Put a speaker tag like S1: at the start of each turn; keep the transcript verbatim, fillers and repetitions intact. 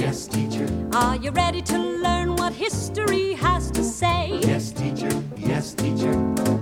S1: Yes, teacher.
S2: Are you ready to learn what history has to say?
S1: Yes, teacher. Yes, teacher.